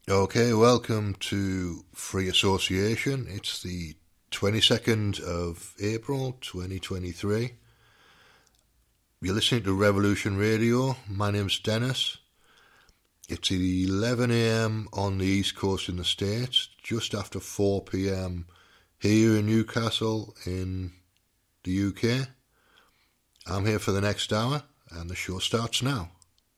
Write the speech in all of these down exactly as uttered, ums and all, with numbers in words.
Okay, welcome to Free Association. It's the twenty-second of April twenty twenty-three. You're listening to Revolution Radio. My name's Dennis. It's eleven a.m. on the East Coast in the States, just after four p.m. here in Newcastle in the U K. I'm here for the next hour, and the show starts now.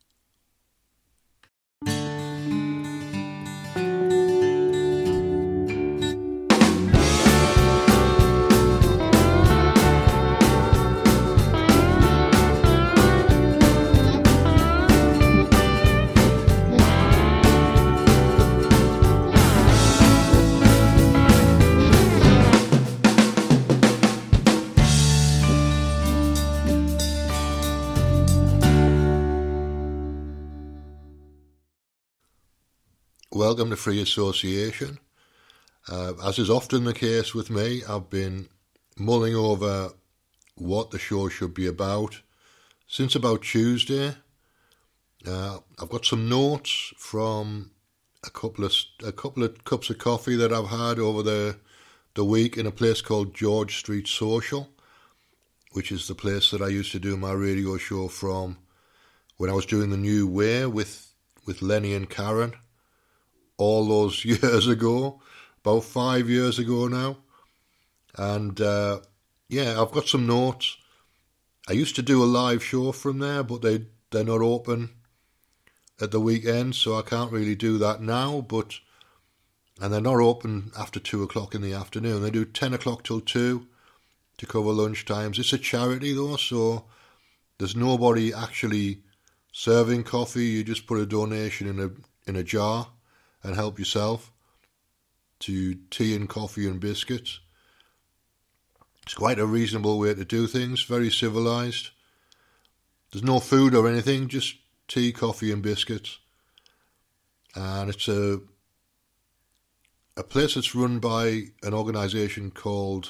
Welcome to Free Association. Uh, as is often the case with me, I've been mulling over what the show should be about since about Tuesday. Uh, I've got some notes from a couple of a couple of cups of coffee that I've had over the the week in a place called George Street Social, which is the place that I used to do my radio show from when I was doing the New Way with with Lenny and Karen. All those years ago, about five years ago now. And uh, yeah, I've got some notes. I used to do a live show from there, but they, they're not open at the weekend, so I can't really do that now. But And they're not open after two o'clock in the afternoon. They do ten o'clock till two to cover lunch times. It's a charity though, so there's nobody actually serving coffee. You just put a donation in a in a jar and help yourself to tea and coffee and biscuits. It's quite a reasonable way to do things, very civilised. There's no food or anything, just tea, coffee and biscuits. And it's a a place that's run by an organisation called,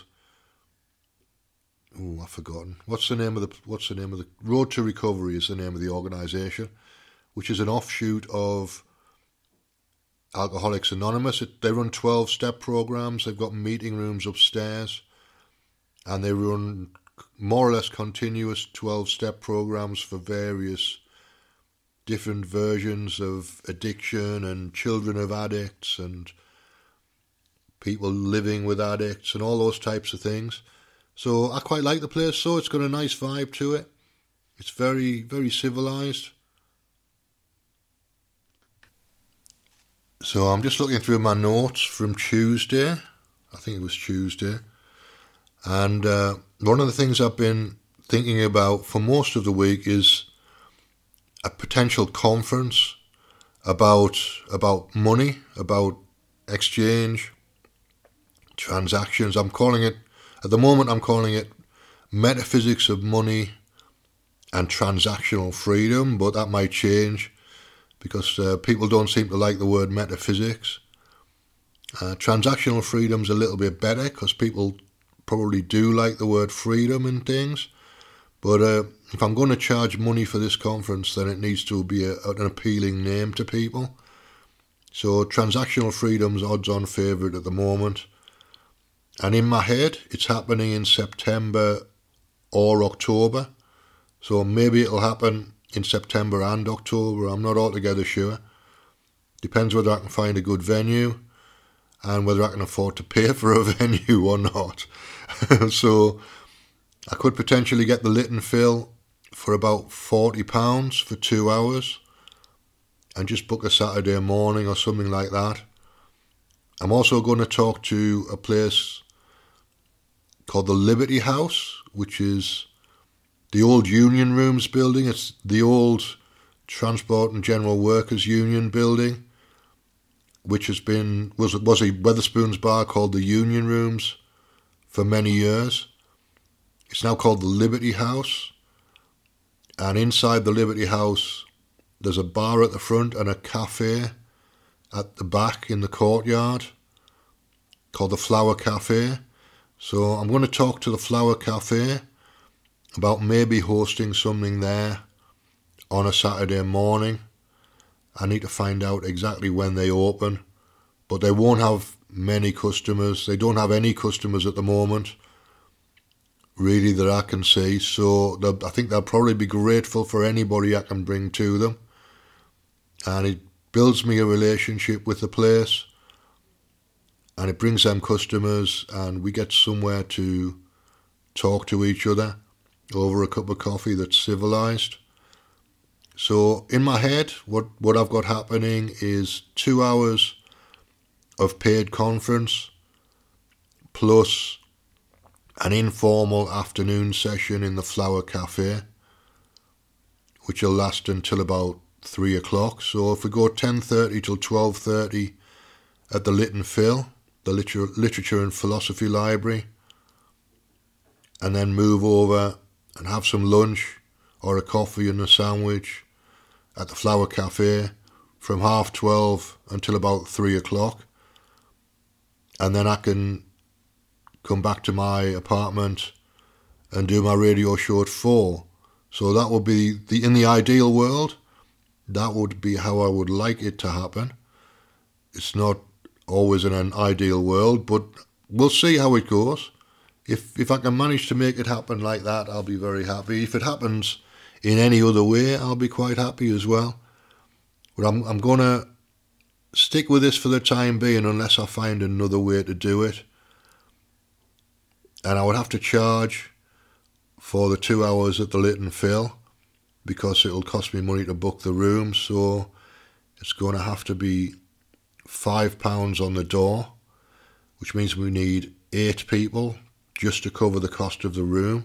oh, I've forgotten. What's the name of the, what's the name of the, Road to Recovery is the name of the organisation, which is an offshoot of Alcoholics Anonymous. It, they run twelve-step programs. They've got meeting rooms upstairs, and they run more or less continuous twelve-step programs for various different versions of addiction and children of addicts and people living with addicts and all those types of things. So I quite like the place. So it's got a nice vibe to it. It's very, very civilised. So I'm just looking through my notes from Tuesday. I think it was Tuesday. And uh, one of the things I've been thinking about for most of the week is a potential conference about about money, about exchange, transactions. I'm calling it, at the moment I'm calling it Metaphysics of Money and Transactional Freedom, but that might change, because uh, people don't seem to like the word metaphysics. Uh, transactional freedom's a little bit better, because people probably do like the word freedom and things. But uh, if I'm going to charge money for this conference, then it needs to be a, an appealing name to people. So transactional freedom's odds-on favourite at the moment. And in my head, it's happening in September or October. So maybe it'll happen in September and October. I'm not altogether sure. Depends whether I can find a good venue and whether I can afford to pay for a venue or not. So I could potentially get the Lytton Phil for about forty pounds for two hours and just book a Saturday morning or something like that. I'm also going to talk to a place called the Liberty House, which is the old Union Rooms building. It's the old Transport and General Workers Union building, which has been was was a Wetherspoons bar called the Union Rooms for many years. It's now called the Liberty House, and inside the Liberty House there's a bar at the front and a cafe at the back in the courtyard called the Flower Cafe. So I'm going to talk to the Flower Cafe about maybe hosting something there on a Saturday morning I need to find out exactly when they open, but they won't have many customers. They don't have any customers at the moment, really, that I can see. So I think they'll probably be grateful for anybody I can bring to them. And it builds me a relationship with the place, and it brings them customers, and we get somewhere to talk to each other over a cup of coffee that's civilized. So in my head, what, what I've got happening is two hours of paid conference plus an informal afternoon session in the Flower Cafe, which will last until about three o'clock. So if we go ten thirty till twelve thirty at the Lit and Phil, the Liter- Literature and Philosophy Library, and then move over and have some lunch or a coffee and a sandwich at the Flower Cafe from half twelve until about three o'clock. And then I can come back to my apartment and do my radio show at four. So that would be, the in the ideal world, that would be how I would like it to happen. It's not always in an ideal world, but we'll see how it goes. If if I can manage to make it happen like that, I'll be very happy. If it happens in any other way, I'll be quite happy as well. But I'm I'm going to stick with this for the time being unless I find another way to do it. And I would have to charge for the two hours at the Lit and Phil because it'll cost me money to book the room. So it's going to have to be five pounds on the door, which means we need eight people just to cover the cost of the room.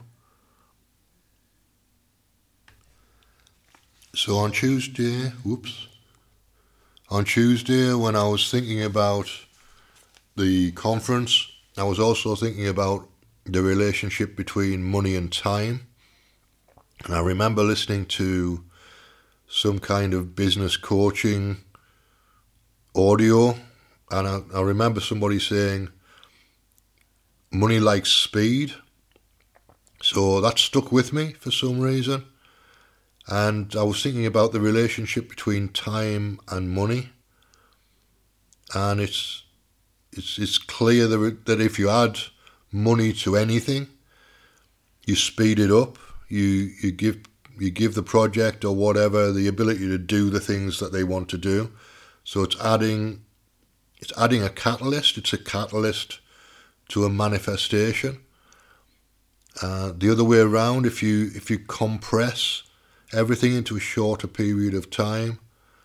So on Tuesday, whoops, on Tuesday when I was thinking about the conference, I was also thinking about the relationship between money and time. And I remember listening to some kind of business coaching audio, and I, I remember somebody saying, money likes speed. So that stuck with me for some reason. And I was thinking about the relationship between time and money. And it's it's it's clear that, that if you add money to anything, you speed it up. You you give you give the project or whatever the ability to do the things that they want to do. So it's adding it's adding a catalyst. It's a catalyst to a manifestation. Uh, the other way around, if you if you compress everything into a shorter period of time,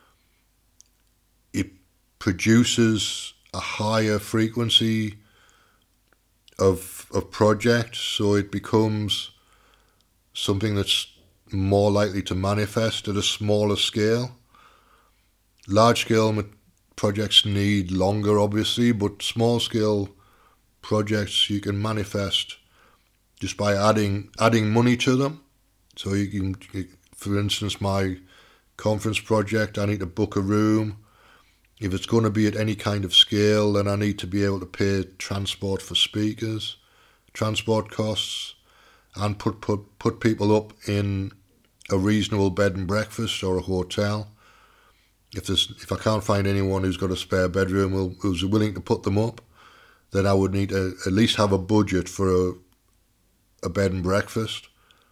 it produces a higher frequency of of projects, so it becomes something that's more likely to manifest at a smaller scale. Large scale projects need longer, obviously, but small scale projects you can manifest just by adding adding money to them. So you can, you, for instance, my conference project, I need to book a room. If it's going to be at any kind of scale, then I need to be able to pay transport for speakers, transport costs, and put put, put people up in a reasonable bed and breakfast or a hotel. If there's if I can't find anyone who's got a spare bedroom who's willing to put them up, then I would need to at least have a budget for a, a bed and breakfast.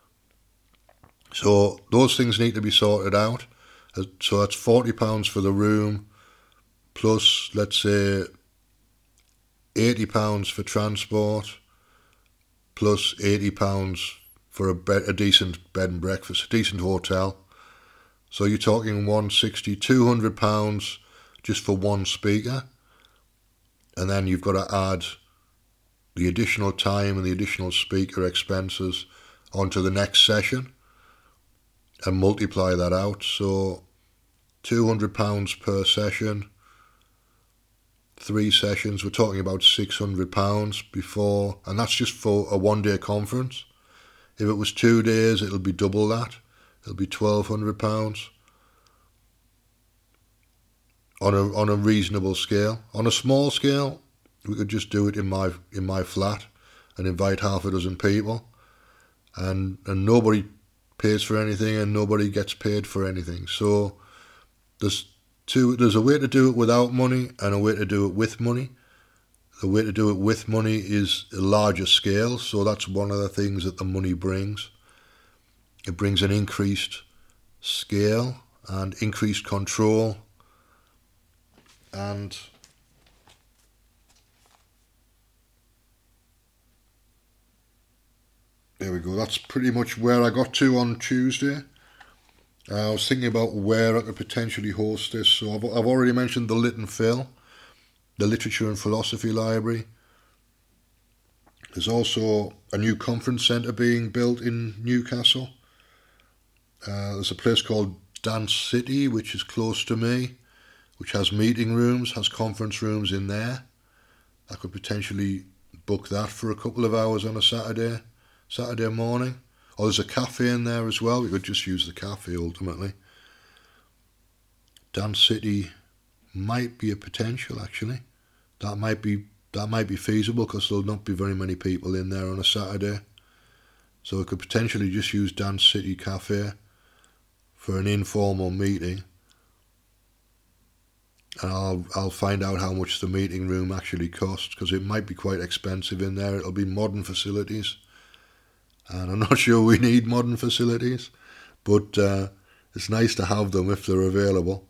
So those things need to be sorted out. So that's forty pounds for the room, plus, let's say, eighty pounds for transport, plus eighty pounds for a, bed, a decent bed and breakfast, a decent hotel. So you're talking one hundred sixty, two hundred pounds just for one speaker. And then you've got to add the additional time and the additional speaker expenses onto the next session and multiply that out. So two hundred pounds per session, three sessions, we're talking about six hundred pounds before, and that's just for a one-day conference. If it was two days, it'll be double that. It'll be twelve hundred pounds on a on a reasonable scale. On a small scale, we could just do it in my in my flat and invite half a dozen people, and and nobody pays for anything and nobody gets paid for anything. So there's two. There's a way to do it without money and a way to do it with money. The way to do it with money is a larger scale, so that's one of the things that the money brings. It brings an increased scale and increased control, and there we go. That's pretty much where I got to on Tuesday. Uh, I was thinking about where I could potentially host this. So I've, I've already mentioned the Lit and Phil, the Literature and Philosophy Library. There's also a new conference centre being built in Newcastle. Uh, there's a place called Dance City, which is close to me, which has meeting rooms, has conference rooms in there. I could potentially book that for a couple of hours on a Saturday. Saturday morning. Or there's a cafe in there as well. We could just use the cafe ultimately. Dance City might be a potential actually. That might be that might be feasible because there'll not be very many people in there on a Saturday. So we could potentially just use Dance City Cafe for an informal meeting. And I'll I'll find out how much the meeting room actually costs, because it might be quite expensive in there. It'll be modern facilities. And I'm not sure we need modern facilities, but uh, it's nice to have them if they're available.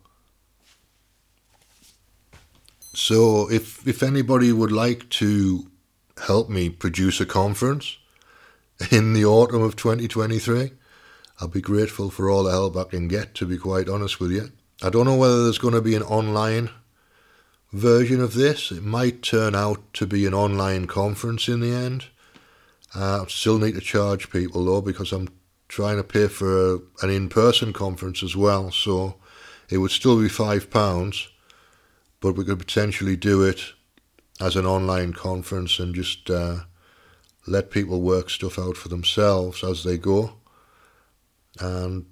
So if if anybody would like to help me produce a conference in the autumn of twenty twenty-three, I'll be grateful for all the help I can get, to be quite honest with you. I don't know whether there's going to be an online version of this. It might turn out to be an online conference in the end. I uh, still need to charge people though, because I'm trying to pay for a, an in-person conference as well. So it would still be five pounds, but we could potentially do it as an online conference and just uh, let people work stuff out for themselves as they go. And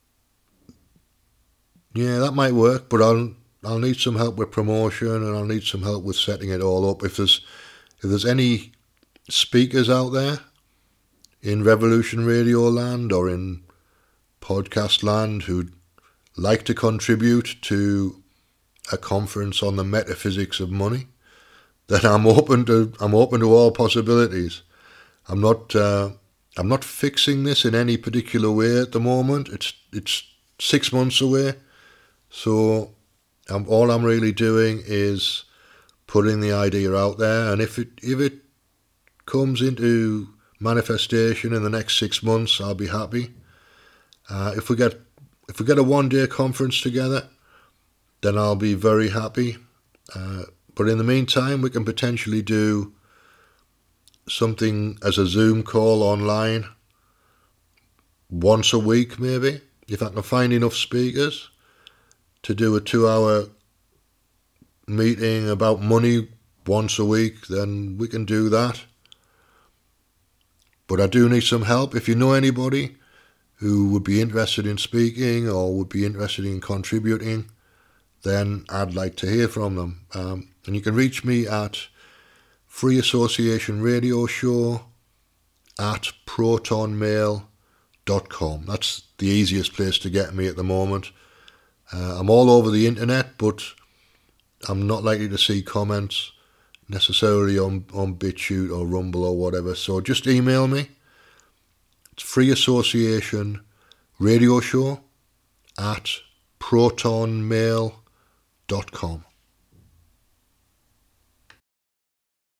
yeah, that might work, but I'll I'll need some help with promotion, and I'll need some help with setting it all up. If there's if there's any speakers out there in Revolution Radio land or in podcast land who'd like to contribute to a conference on the metaphysics of money, then I'm open to I'm open to all possibilities. I'm not uh, I'm not fixing this in any particular way at the moment. It's it's six months away, so I'm, all I'm really doing is putting the idea out there, and if it if it comes into manifestation in the next six months, I'll be happy. Uh, if we get if we get a one day conference together, then I'll be very happy. Uh, but in the meantime, we can potentially do something as a Zoom call online once a week, maybe, if I can find enough speakers to do a two hour meeting about money once a week, then we can do that. But I do need some help. If you know anybody who would be interested in speaking or would be interested in contributing, then I'd like to hear from them. Um, and you can reach me at Free Association Radio Show at proton mail dot com. That's the easiest place to get me at the moment. Uh, I'm all over the internet, but I'm not likely to see comments necessarily on, on BitChute or Rumble or whatever. So just email me. It's Free Association Radio Show at proton mail dot com.